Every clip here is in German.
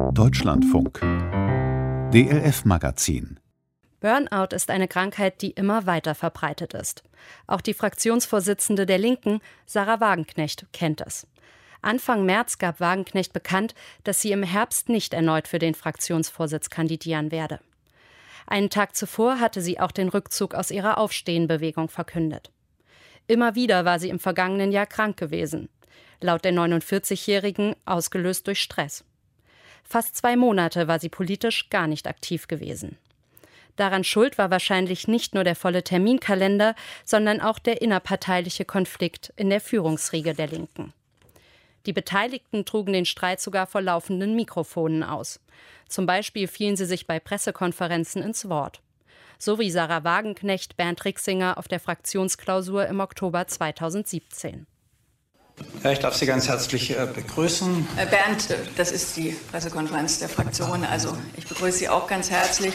Deutschlandfunk DLF-Magazin. Burnout ist eine Krankheit, die immer weiter verbreitet ist. Auch die Fraktionsvorsitzende der Linken, Sahra Wagenknecht, kennt es. Anfang März gab Wagenknecht bekannt, dass sie im Herbst nicht erneut für den Fraktionsvorsitz kandidieren werde. Einen Tag zuvor hatte sie auch den Rückzug aus ihrer Aufstehen-Bewegung verkündet. Immer wieder war sie im vergangenen Jahr krank gewesen. Laut der 49-Jährigen ausgelöst durch Stress. Fast 2 Monate war sie politisch gar nicht aktiv gewesen. Daran schuld war wahrscheinlich nicht nur der volle Terminkalender, sondern auch der innerparteiliche Konflikt in der Führungsriege der Linken. Die Beteiligten trugen den Streit sogar vor laufenden Mikrofonen aus. Zum Beispiel fielen sie sich bei Pressekonferenzen ins Wort. So wie Sahra Wagenknecht Bernd Rixinger auf der Fraktionsklausur im Oktober 2017. Ja, ich darf Sie ganz herzlich begrüßen. Bernd, das ist die Pressekonferenz der Fraktion, also ich begrüße Sie auch ganz herzlich.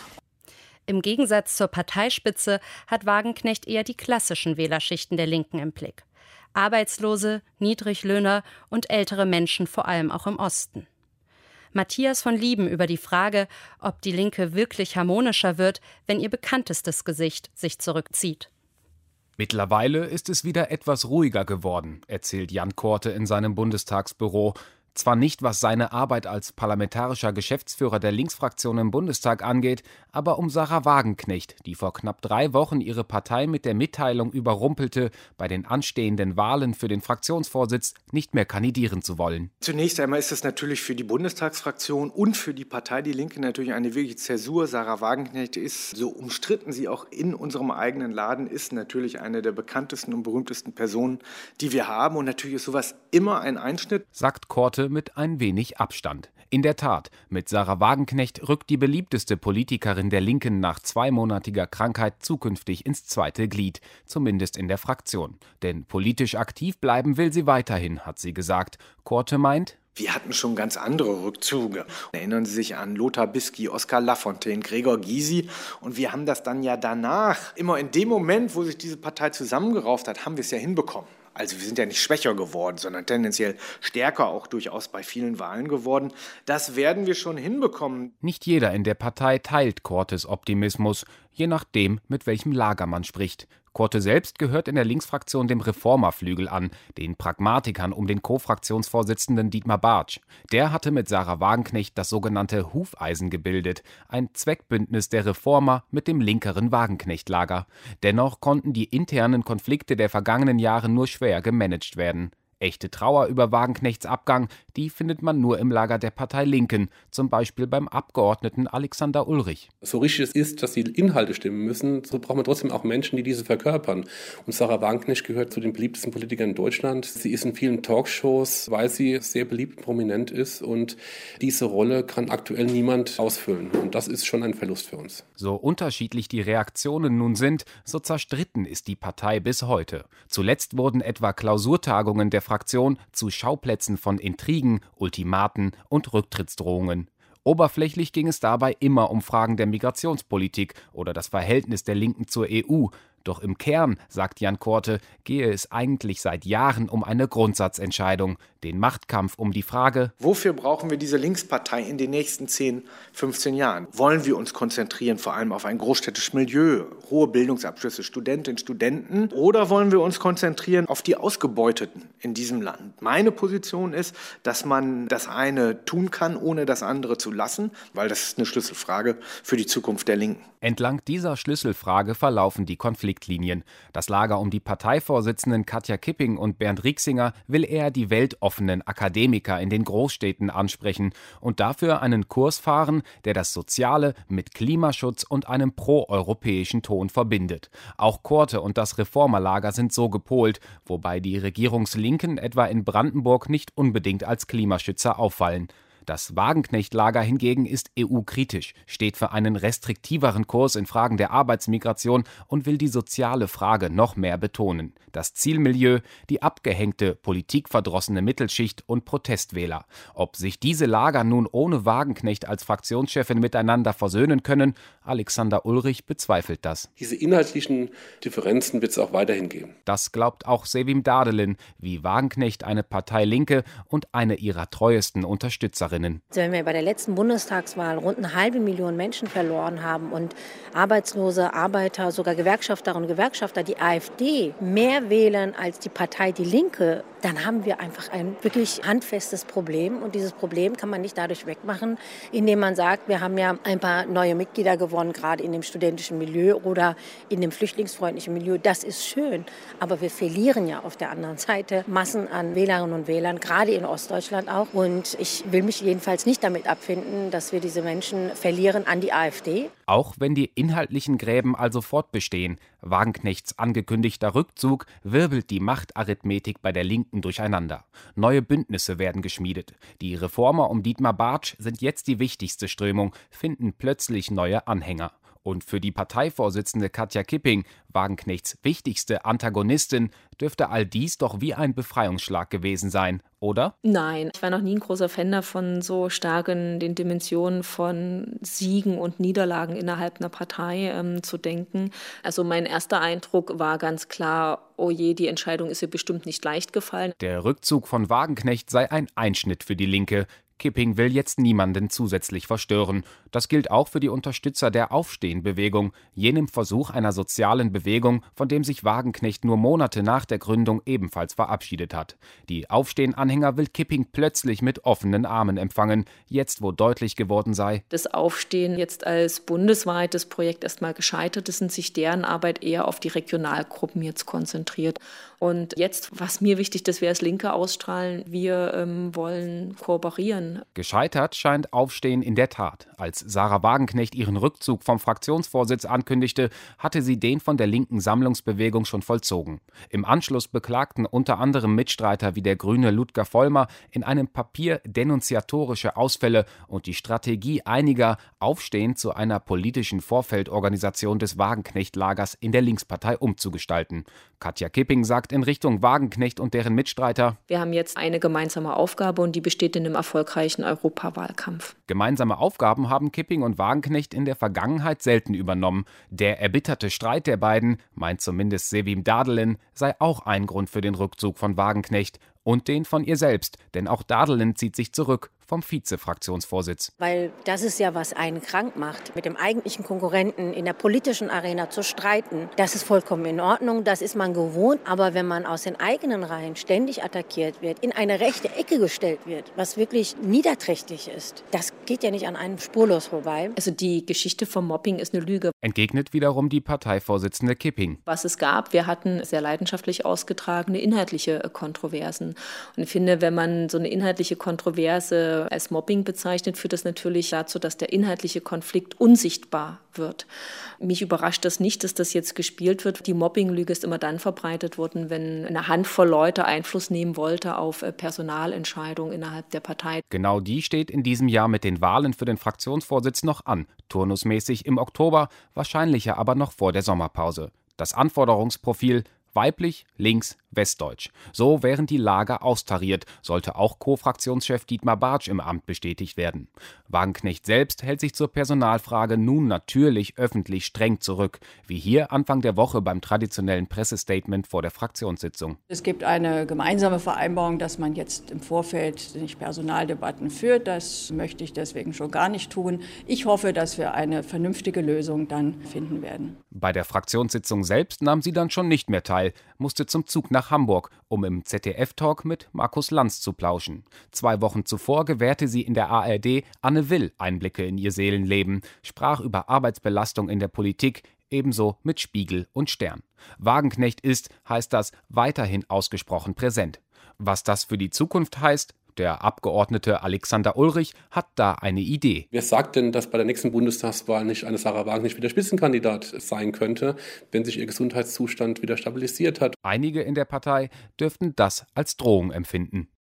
Im Gegensatz zur Parteispitze hat Wagenknecht eher die klassischen Wählerschichten der Linken im Blick. Arbeitslose, Niedriglöhner und ältere Menschen, vor allem auch im Osten. Matthias von Lieben über die Frage, ob die Linke wirklich harmonischer wird, wenn ihr bekanntestes Gesicht sich zurückzieht. Mittlerweile ist es wieder etwas ruhiger geworden, erzählt Jan Korte in seinem Bundestagsbüro. Zwar nicht, was seine Arbeit als parlamentarischer Geschäftsführer der Linksfraktion im Bundestag angeht, aber um Sahra Wagenknecht, die vor knapp 3 Wochen ihre Partei mit der Mitteilung überrumpelte, bei den anstehenden Wahlen für den Fraktionsvorsitz nicht mehr kandidieren zu wollen. Zunächst einmal ist es natürlich für die Bundestagsfraktion und für die Partei Die Linke natürlich eine wirkliche Zäsur. Sahra Wagenknecht ist, so umstritten sie auch in unserem eigenen Laden ist, natürlich eine der bekanntesten und berühmtesten Personen, die wir haben. Und natürlich ist sowas immer ein Einschnitt, sagt Korte mit ein wenig Abstand. In der Tat, mit Sahra Wagenknecht rückt die beliebteste Politikerin der Linken nach 2-monatiger Krankheit zukünftig ins zweite Glied, zumindest in der Fraktion. Denn politisch aktiv bleiben will sie weiterhin, hat sie gesagt. Korte meint: Wir hatten schon ganz andere Rückzüge. Erinnern Sie sich an Lothar Bisky, Oskar Lafontaine, Gregor Gysi. Und wir haben das dann ja danach, immer in dem Moment, wo sich diese Partei zusammengerauft hat, haben wir es ja hinbekommen. Also wir sind ja nicht schwächer geworden, sondern tendenziell stärker auch durchaus bei vielen Wahlen geworden. Das werden wir schon hinbekommen. Nicht jeder in der Partei teilt Kortes Optimismus, je nachdem, mit welchem Lager man spricht. Korte selbst gehört in der Linksfraktion dem Reformerflügel an, den Pragmatikern um den Co-Fraktionsvorsitzenden Dietmar Bartsch. Der hatte mit Sahra Wagenknecht das sogenannte Hufeisen gebildet, ein Zweckbündnis der Reformer mit dem linkeren Wagenknecht-Lager. Dennoch konnten die internen Konflikte der vergangenen Jahre nur schwer gemanagt werden. Echte Trauer über Wagenknechts Abgang, die findet man nur im Lager der Partei Linken, zum Beispiel beim Abgeordneten Alexander Ulrich. So richtig es ist, dass die Inhalte stimmen müssen, so braucht man trotzdem auch Menschen, die diese verkörpern. Und Sahra Wagenknecht gehört zu den beliebtesten Politikern in Deutschland. Sie ist in vielen Talkshows, weil sie sehr beliebt und prominent ist. Und diese Rolle kann aktuell niemand ausfüllen. Und das ist schon ein Verlust für uns. So unterschiedlich die Reaktionen nun sind, so zerstritten ist die Partei bis heute. Zuletzt wurden etwa Klausurtagungen der Fraktion zu Schauplätzen von Intrigen, Ultimaten und Rücktrittsdrohungen. Oberflächlich ging es dabei immer um Fragen der Migrationspolitik oder das Verhältnis der Linken zur EU. Doch im Kern, sagt Jan Korte, gehe es eigentlich seit Jahren um eine Grundsatzentscheidung, den Machtkampf um die Frage: Wofür brauchen wir diese Linkspartei in den nächsten 10, 15 Jahren? Wollen wir uns konzentrieren vor allem auf ein großstädtisches Milieu, hohe Bildungsabschlüsse, Studentinnen, Studenten? Oder wollen wir uns konzentrieren auf die Ausgebeuteten in diesem Land? Meine Position ist, dass man das eine tun kann, ohne das andere zu lassen, weil das ist eine Schlüsselfrage für die Zukunft der Linken. Entlang dieser Schlüsselfrage verlaufen die Konfliktlinien. Das Lager um die Parteivorsitzenden Katja Kipping und Bernd Rixinger will eher die weltoffenen Akademiker in den Großstädten ansprechen und dafür einen Kurs fahren, der das Soziale mit Klimaschutz und einem proeuropäischen Ton verbindet. Auch Korte und das Reformerlager sind so gepolt, wobei die Regierungslinken etwa in Brandenburg nicht unbedingt als Klimaschützer auffallen. Das Wagenknecht-Lager hingegen ist EU-kritisch, steht für einen restriktiveren Kurs in Fragen der Arbeitsmigration und will die soziale Frage noch mehr betonen. Das Zielmilieu, die abgehängte, politikverdrossene Mittelschicht und Protestwähler. Ob sich diese Lager nun ohne Wagenknecht als Fraktionschefin miteinander versöhnen können, Alexander Ulrich bezweifelt das. Diese inhaltlichen Differenzen wird es auch weiterhin geben. Das glaubt auch Sevim Dadelin, wie Wagenknecht eine Partei Linke und eine ihrer treuesten Unterstützerinnen Wählerinnen. Also wenn wir bei der letzten Bundestagswahl rund 500.000 Menschen verloren haben und Arbeitslose, Arbeiter, sogar Gewerkschafterinnen und Gewerkschafter die AfD mehr wählen als die Partei Die Linke, dann haben wir einfach ein wirklich handfestes Problem. Und dieses Problem kann man nicht dadurch wegmachen, indem man sagt, wir haben ja ein paar neue Mitglieder gewonnen, gerade in dem studentischen Milieu oder in dem flüchtlingsfreundlichen Milieu. Das ist schön, aber wir verlieren ja auf der anderen Seite Massen an Wählerinnen und Wählern, gerade in Ostdeutschland auch. Und ich will mich jedenfalls nicht damit abfinden, dass wir diese Menschen verlieren an die AfD. Auch wenn die inhaltlichen Gräben also fortbestehen, Wagenknechts angekündigter Rückzug wirbelt die Machtarithmetik bei der Linken durcheinander. Neue Bündnisse werden geschmiedet. Die Reformer um Dietmar Bartsch sind jetzt die wichtigste Strömung, finden plötzlich neue Anhänger. Und für die Parteivorsitzende Katja Kipping, Wagenknechts wichtigste Antagonistin, dürfte all dies doch wie ein Befreiungsschlag gewesen sein, oder? Nein, ich war noch nie ein großer Fan davon, so stark in den Dimensionen von Siegen und Niederlagen innerhalb einer Partei zu denken. Also mein erster Eindruck war ganz klar, oh je, die Entscheidung ist ihr bestimmt nicht leicht gefallen. Der Rückzug von Wagenknecht sei ein Einschnitt für die Linke. Kipping will jetzt niemanden zusätzlich verstören. Das gilt auch für die Unterstützer der Aufstehen-Bewegung, jenem Versuch einer sozialen Bewegung, von dem sich Wagenknecht nur Monate nach der Gründung ebenfalls verabschiedet hat. Die Aufstehen-Anhänger will Kipping plötzlich mit offenen Armen empfangen, jetzt wo deutlich geworden sei: Das Aufstehen jetzt als bundesweites Projekt erstmal gescheitert ist und sich deren Arbeit eher auf die Regionalgruppen jetzt konzentriert. Und jetzt, was mir wichtig, dass wir als Linke ausstrahlen, wir wollen kooperieren. Gescheitert scheint Aufstehen in der Tat. Als Sarah Wagenknecht ihren Rückzug vom Fraktionsvorsitz ankündigte, hatte sie den von der linken Sammlungsbewegung schon vollzogen. Im Anschluss beklagten unter anderem Mitstreiter wie der Grüne Ludger Vollmer in einem Papier denunziatorische Ausfälle und die Strategie einiger, Aufstehen zu einer politischen Vorfeldorganisation des Wagenknecht-Lagers in der Linkspartei umzugestalten. Katja Kipping sagt in Richtung Wagenknecht und deren Mitstreiter: Wir haben jetzt eine gemeinsame Aufgabe und die besteht in einem erfolgreichen Europawahlkampf. Gemeinsame Aufgaben haben Kipping und Wagenknecht in der Vergangenheit selten übernommen. Der erbitterte Streit der beiden, meint zumindest Sevim Dadelin, sei auch ein Grund für den Rückzug von Wagenknecht und den von ihr selbst, denn auch Dadelin zieht sich zurück vom Vize-Fraktionsvorsitz. Weil das ist ja, was einen krank macht, mit dem eigentlichen Konkurrenten in der politischen Arena zu streiten. Das ist vollkommen in Ordnung, das ist man gewohnt. Aber wenn man aus den eigenen Reihen ständig attackiert wird, in eine rechte Ecke gestellt wird, was wirklich niederträchtig ist, das geht ja nicht an einem spurlos vorbei. Also die Geschichte vom Mobbing ist eine Lüge. Entgegnet wiederum die Parteivorsitzende Kipping. Was es gab, wir hatten sehr leidenschaftlich ausgetragene inhaltliche Kontroversen. Und ich finde, wenn man so eine inhaltliche Kontroverse als Mobbing bezeichnet, führt das natürlich dazu, dass der inhaltliche Konflikt unsichtbar wird. Mich überrascht das nicht, dass das jetzt gespielt wird. Die Mobbing-Lüge ist immer dann verbreitet worden, wenn eine Handvoll Leute Einfluss nehmen wollte auf Personalentscheidungen innerhalb der Partei. Genau die steht in diesem Jahr mit den Wahlen für den Fraktionsvorsitz noch an. Turnusmäßig im Oktober, wahrscheinlicher aber noch vor der Sommerpause. Das Anforderungsprofil: weiblich, links, westdeutsch. So wären die Lager austariert, sollte auch Co-Fraktionschef Dietmar Bartsch im Amt bestätigt werden. Wagenknecht selbst hält sich zur Personalfrage nun natürlich öffentlich streng zurück, wie hier Anfang der Woche beim traditionellen Pressestatement vor der Fraktionssitzung. Es gibt eine gemeinsame Vereinbarung, dass man jetzt im Vorfeld nicht Personaldebatten führt. Das möchte ich deswegen schon gar nicht tun. Ich hoffe, dass wir eine vernünftige Lösung dann finden werden. Bei der Fraktionssitzung selbst nahm sie dann schon nicht mehr teil, musste zum Zug nach Hamburg, um im ZDF-Talk mit Markus Lanz zu plauschen. 2 Wochen zuvor gewährte sie in der ARD Anne Will Einblicke in ihr Seelenleben, sprach über Arbeitsbelastung in der Politik, ebenso mit Spiegel und Stern. Wagenknecht ist, heißt das, weiterhin ausgesprochen präsent. Was das für die Zukunft heißt? Der Abgeordnete Alexander Ulrich hat da eine Idee. Wer sagt denn, dass bei der nächsten Bundestagswahl nicht eine Sarah Wagenknecht wieder Spitzenkandidat sein könnte, wenn sich ihr Gesundheitszustand wieder stabilisiert hat? Einige in der Partei dürften das als Drohung empfinden.